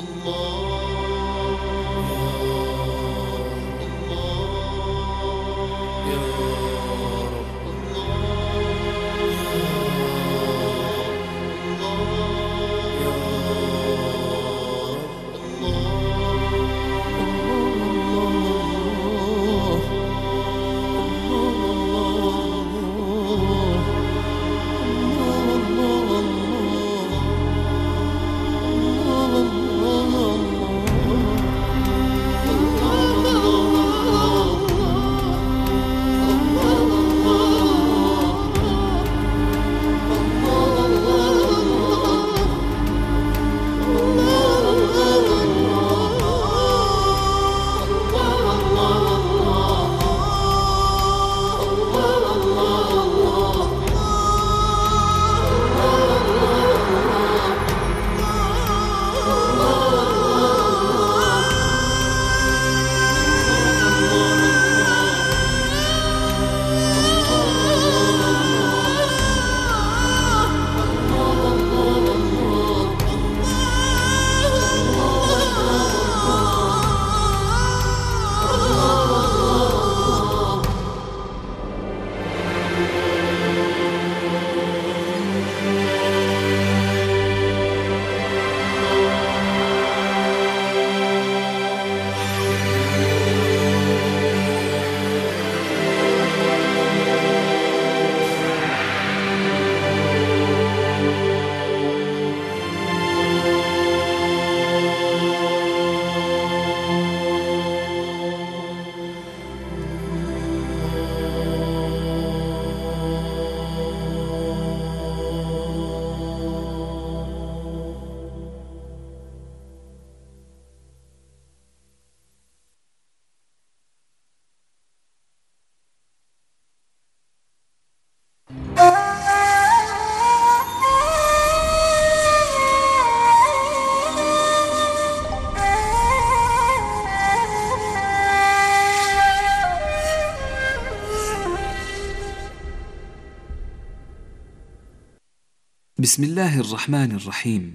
بسم الله الرحمن الرحيم.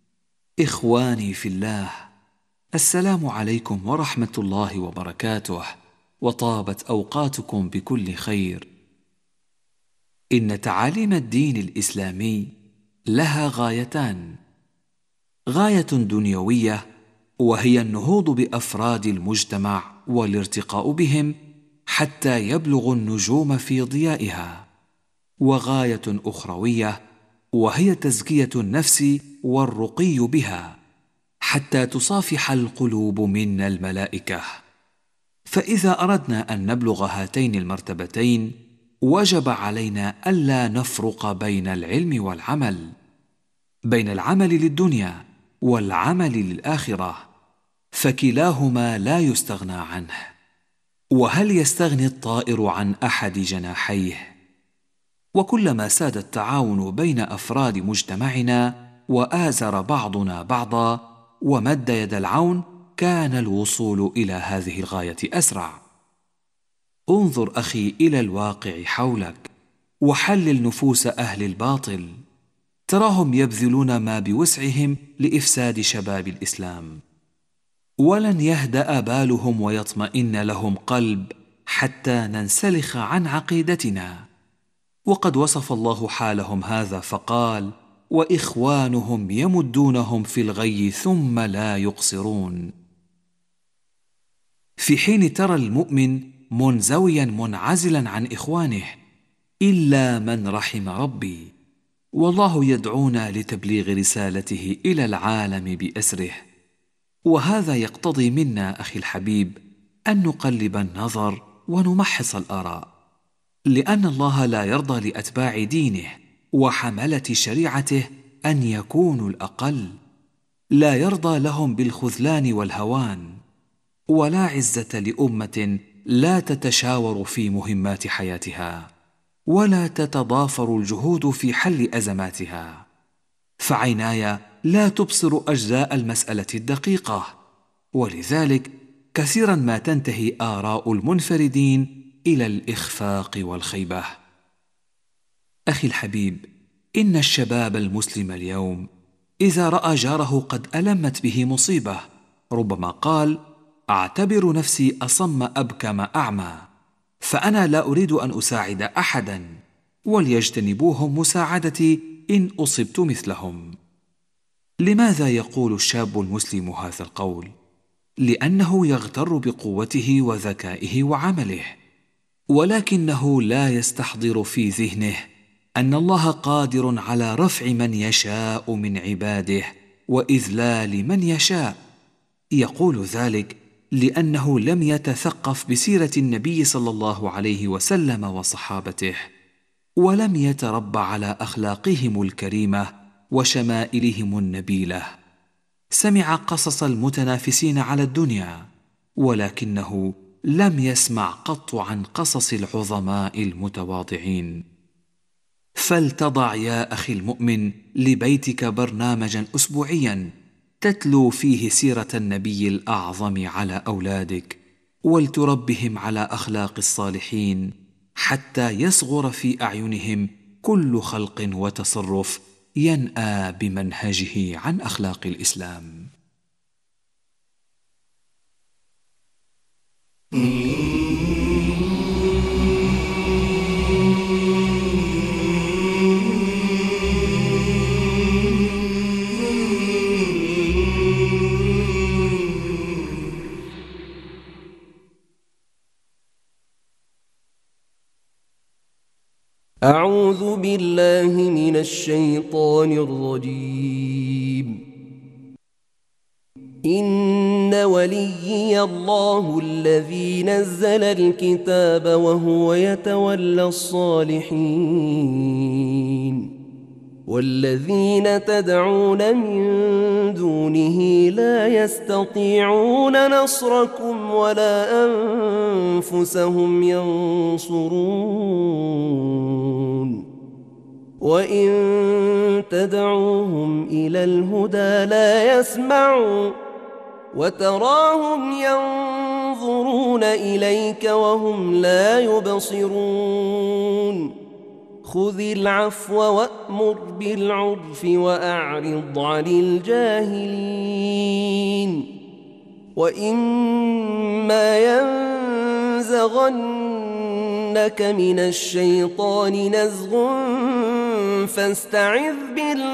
إخواني في الله، السلام عليكم ورحمة الله وبركاته، وطابت أوقاتكم بكل خير. إن تعاليم الدين الإسلامي لها غايتان: غاية دنيوية وهي النهوض بأفراد المجتمع والارتقاء بهم حتى يبلغوا النجوم في ضيائها، وغاية أخروية وهي تزكية النفس والرقي بها حتى تصافح القلوب منا الملائكة. فإذا أردنا أن نبلغ هاتين المرتبتين وجب علينا ألا نفرق بين العلم والعمل، بين العمل للدنيا والعمل للآخرة، فكلاهما لا يستغنى عنه. وهل يستغني الطائر عن أحد جناحيه؟ وكلما ساد التعاون بين أفراد مجتمعنا وآزر بعضنا بعضا ومد يد العون، كان الوصول إلى هذه الغاية أسرع. انظر أخي إلى الواقع حولك وحلل نفوس أهل الباطل، تراهم يبذلون ما بوسعهم لإفساد شباب الإسلام، ولن يهدأ بالهم ويطمئن لهم قلب حتى ننسلخ عن عقيدتنا. وقد وصف الله حالهم هذا فقال: وإخوانهم يمدونهم في الغي ثم لا يقصرون. في حين ترى المؤمن منزويا منعزلا عن إخوانه إلا من رحم ربي، والله يدعونا لتبليغ رسالته إلى العالم بأسره. وهذا يقتضي منا أخي الحبيب أن نقلب النظر ونمحص الآراء، لأن الله لا يرضى لأتباع دينه وحملة شريعته أن يكونوا الأقل، لا يرضى لهم بالخذلان والهوان، ولا عزة لأمة لا تتشاور في مهمات حياتها ولا تتضافر الجهود في حل أزماتها. فعيناي لا تبصر أجزاء المسألة الدقيقة، ولذلك كثيرا ما تنتهي آراء المنفردين إلى الإخفاق والخيبة. أخي الحبيب، إن الشباب المسلم اليوم إذا رأى جاره قد ألمت به مصيبة ربما قال: أعتبر نفسي أصم أبكم أعمى، فأنا لا أريد أن أساعد أحدا، وليجتنبوهم مساعدتي إن أصبت مثلهم. لماذا يقول الشاب المسلم هذا القول؟ لأنه يغتر بقوته وذكائه وعمله، ولكنه لا يستحضر في ذهنه أن الله قادر على رفع من يشاء من عباده وإذلال من يشاء. يقول ذلك لأنه لم يتثقف بسيرة النبي صلى الله عليه وسلم وصحابته، ولم يتربى على أخلاقهم الكريمة وشمائلهم النبيلة. سمع قصص المتنافسين على الدنيا، ولكنه لم يسمع قط عن قصص العظماء المتواضعين. فلتضع يا أخي المؤمن لبيتك برنامجا أسبوعيا تتلو فيه سيرة النبي الأعظم على أولادك، ولتربهم على أخلاق الصالحين حتى يصغر في أعينهم كل خلق وتصرف ينأى بمنهجه عن أخلاق الإسلام. أعوذ بالله من الشيطان الرجيم. إن وليي الله الذي نزل الكتاب وهو يتولى الصالحين، والذين تدعون من دونه لا يستطيعون نصركم ولا أنفسهم ينصرون. وإن تدعوهم إلى الهدى لا يسمعوا، وتراهم ينظرون إليك وهم لا يبصرون. خذ العفو وأمر بالعرف وأعرض عن الجاهلين. وإما ينزغنك من الشيطان نزغ فاستعذ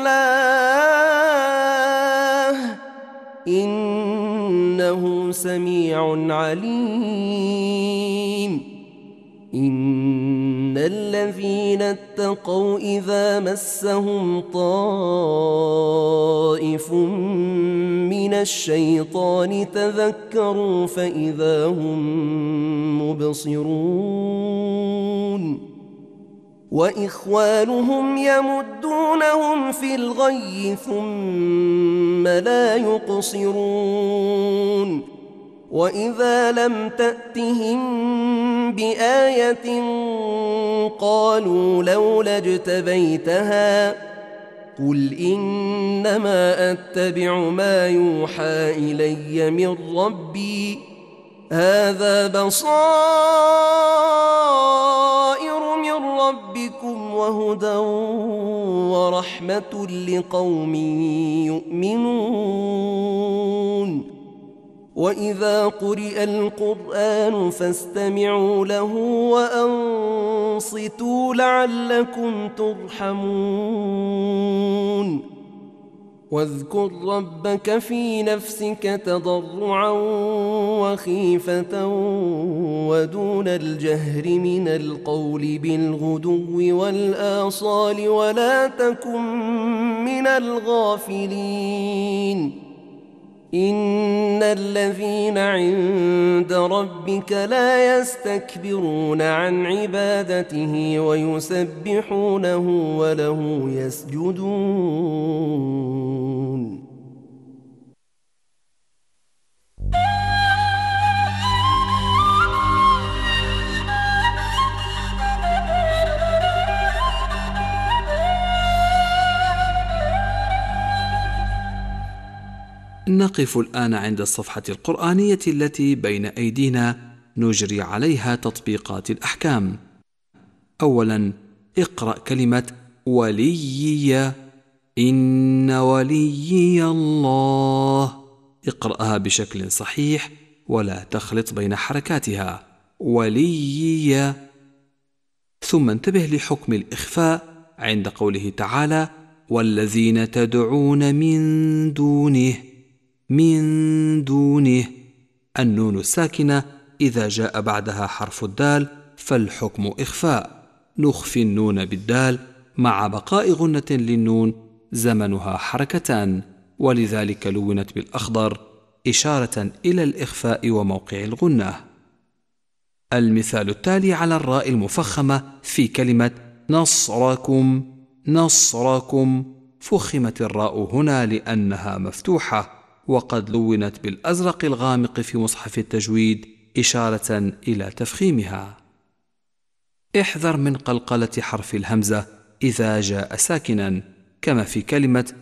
بالله إنه سميع عليم. إن الذين اتقوا إذا مسهم طائف من الشيطان تذكروا فإذا هم مبصرون. وإخوانهم يمدونهم في الغي ثم لا يقصرون. وإذا لم تأتهم بآية قالوا لولا اجتبيتها قل إنما أتبع ما يوحى إلي من ربي هذا بصائر من ربكم وهدى ورحمة لقوم يؤمنون. وإذا قرئ القرآن فاستمعوا له وأنصتوا لعلكم ترحمون. واذكر ربك في نفسك تضرعا وخيفة ودون الجهر من القول بالغدو والآصال ولا تكن من الغافلين. إن الذين عند ربك لا يستكبرون عن عبادته ويسبحونه وله يسجدون. نقف الآن عند الصفحة القرآنية التي بين أيدينا نجري عليها تطبيقات الأحكام. أولا، اقرأ كلمة وليي إن وليي الله. اقرأها بشكل صحيح ولا تخلط بين حركاتها. وليي. ثم انتبه لحكم الإخفاء عند قوله تعالى: والذين تدعون من دونه. النون الساكنة إذا جاء بعدها حرف الدال فالحكم إخفاء، نخفي النون بالدال مع بقاء غنة للنون زمنها حركتان، ولذلك لونت بالأخضر إشارة إلى الإخفاء وموقع الغنة. المثال التالي على الراء المفخمة في كلمة نصركم، فخمت الراء هنا لأنها مفتوحة، وقد لونت بالأزرق الغامق في مصحف التجويد إشارة إلى تفخيمها. احذر من قلقلة حرف الهمزة إذا جاء ساكنا، كما في كلمة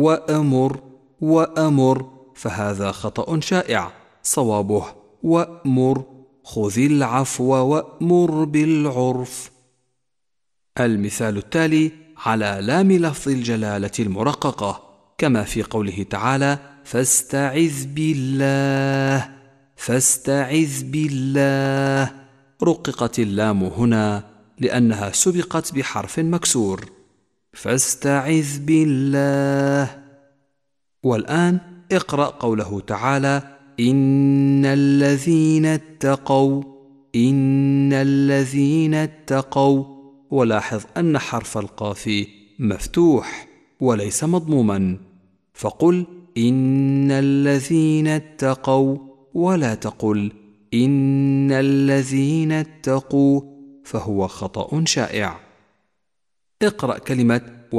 وأمر، فهذا خطأ شائع، صوابه وأمر، خذ العفو وأمر بالعرف. المثال التالي على لام لفظ الجلالة المرققة، كما في قوله تعالى: فاستعذ بالله. رققت اللام هنا لأنها سبقت بحرف مكسور، فاستعذ بالله. والآن اقرأ قوله تعالى: إن الذين اتقوا، ولاحظ أن حرف القاف مفتوح وليس مضموما، فقل إن الذين اتقوا ولا تقل إن الذين اتقوا، فهو خطأ شائع. اقرأ كلمة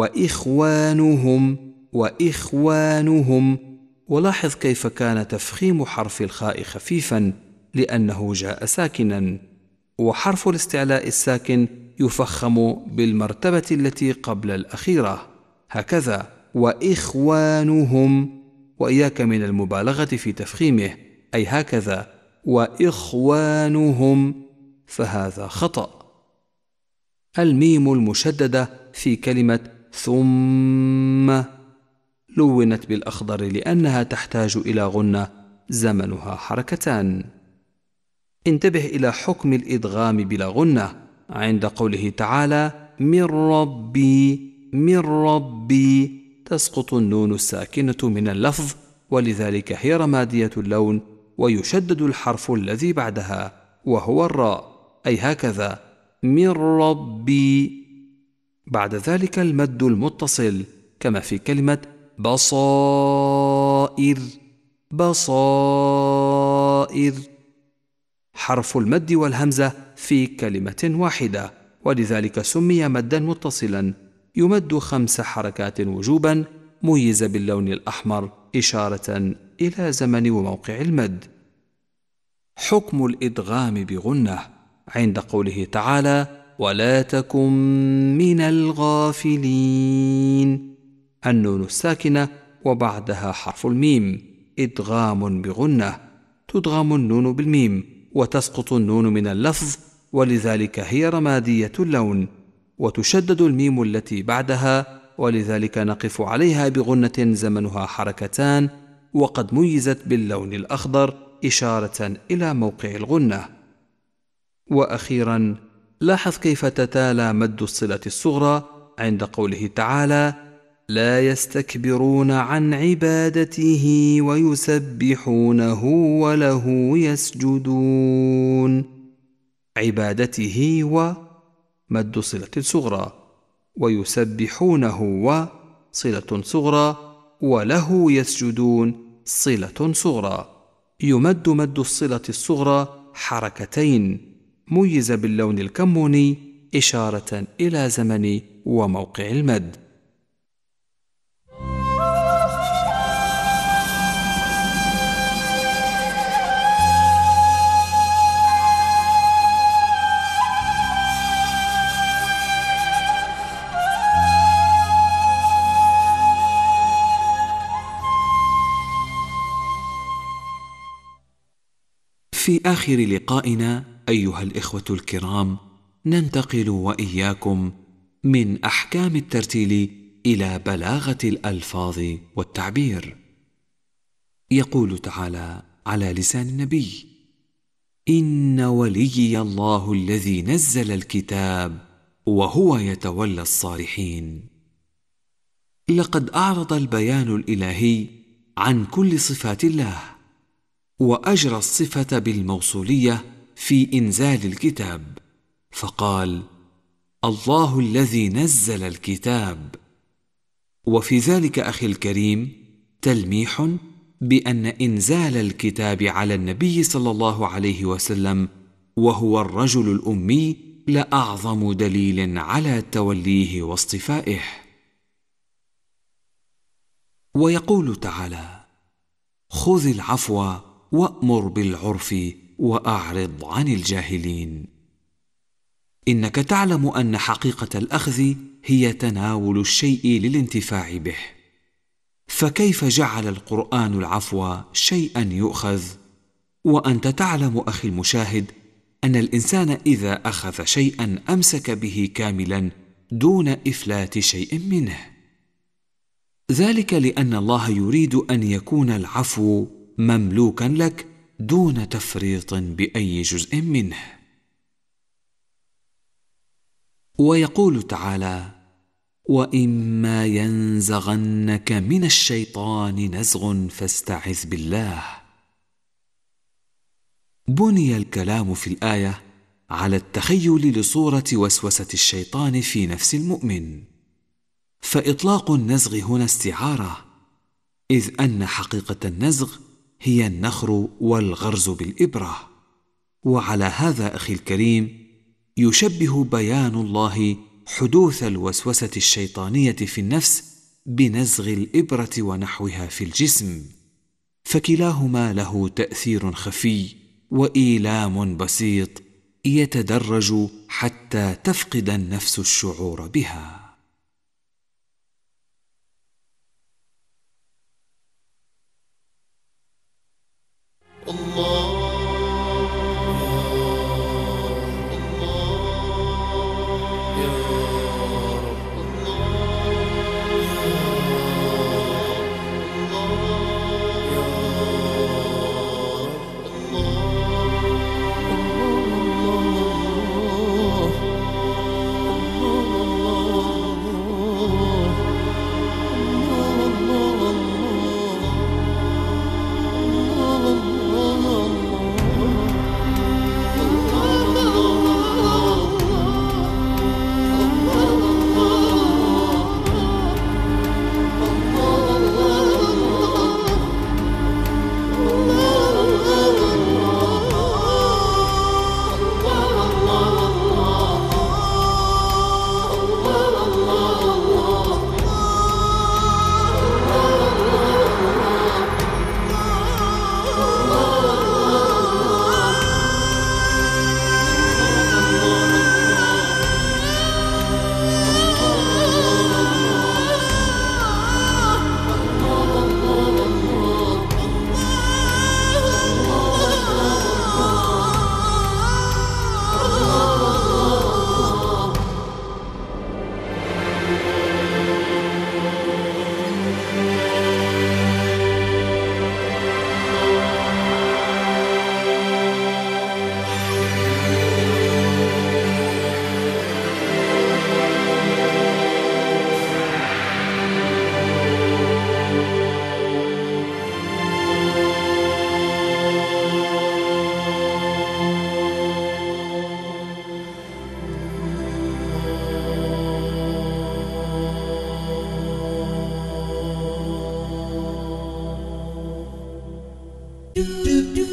وإخوانهم، ولاحظ كيف كان تفخيم حرف الخاء خفيفا لأنه جاء ساكنا، وحرف الاستعلاء الساكن يفخم بالمرتبة التي قبل الأخيرة، هكذا وإخوانهم، وإياك من المبالغة في تفخيمه، أي هكذا وإخوانهم، فهذا خطأ. الميم المشددة في كلمة ثم لونت بالأخضر لأنها تحتاج إلى غنة زمنها حركتان. انتبه إلى حكم الإدغام بلا غنة عند قوله تعالى: من ربي، تسقط النون الساكنة من اللفظ، ولذلك هي رمادية اللون، ويشدد الحرف الذي بعدها وهو الراء، أي هكذا من ربي. بعد ذلك المد المتصل، كما في كلمة بصائر، حرف المد والهمزة في كلمة واحدة، ولذلك سمي مدا متصلا، يمد 5 حركات وجوبا، ميز باللون الأحمر إشارة إلى زمن وموقع المد. حكم الإدغام بغنة عند قوله تعالى: ولا تكن من الغافلين، النون الساكنة وبعدها حرف الميم، إدغام بغنة، تدغم النون بالميم وتسقط النون من اللفظ، ولذلك هي رمادية اللون، وتشدد الميم التي بعدها، ولذلك نقف عليها بغنة زمنها حركتان، وقد ميزت باللون الأخضر إشارة إلى موقع الغنة. وأخيرا لاحظ كيف تتالى مد الصلة الصغرى عند قوله تعالى: لا يستكبرون عن عبادته ويسبحونه وله يسجدون. عبادته ومد صلة صغرى، ويسبحونه وصلة صغرى، وله يسجدون صلة صغرى. يمد مد الصلة الصغرى حركتين، ميز باللون الكموني إشارة إلى زمن وموقع المد. في آخر لقائنا أيها الإخوة الكرام، ننتقل وإياكم من أحكام الترتيل إلى بلاغة الألفاظ والتعبير. يقول تعالى على لسان النبي: إن وليي الله الذي نزل الكتاب وهو يتولى الصالحين. لقد أعرض البيان الإلهي عن كل صفات الله، وأجرى الصفة بالموصولية في إنزال الكتاب، فقال: الله الذي نزل الكتاب. وفي ذلك أخي الكريم تلميح بأن إنزال الكتاب على النبي صلى الله عليه وسلم وهو الرجل الأمي لأعظم دليل على توليه واصطفائه. ويقول تعالى: خذ العفو وأمر بالعرف وأعرض عن الجاهلين. إنك تعلم أن حقيقة الأخذ هي تناول الشيء للانتفاع به، فكيف جعل القرآن العفو شيئا يؤخذ؟ وأنت تعلم أخي المشاهد أن الإنسان إذا أخذ شيئا أمسك به كاملا دون إفلات شيء منه، ذلك لأن الله يريد أن يكون العفو مملوكا لك دون تفريط بأي جزء منه. ويقول تعالى: وإما ينزغنك من الشيطان نزغ فاستعذ بالله. بني الكلام في الآية على التخيل لصورة وسوسة الشيطان في نفس المؤمن، فإطلاق النزغ هنا استعارة، إذ أن حقيقة النزغ هي النخر والغرز بالإبرة. وعلى هذا أخي الكريم يشبه بيان الله حدوث الوسوسة الشيطانية في النفس بنزغ الإبرة ونحوها في الجسم، فكلاهما له تأثير خفي وإيلام بسيط يتدرج حتى تفقد النفس الشعور بها. Do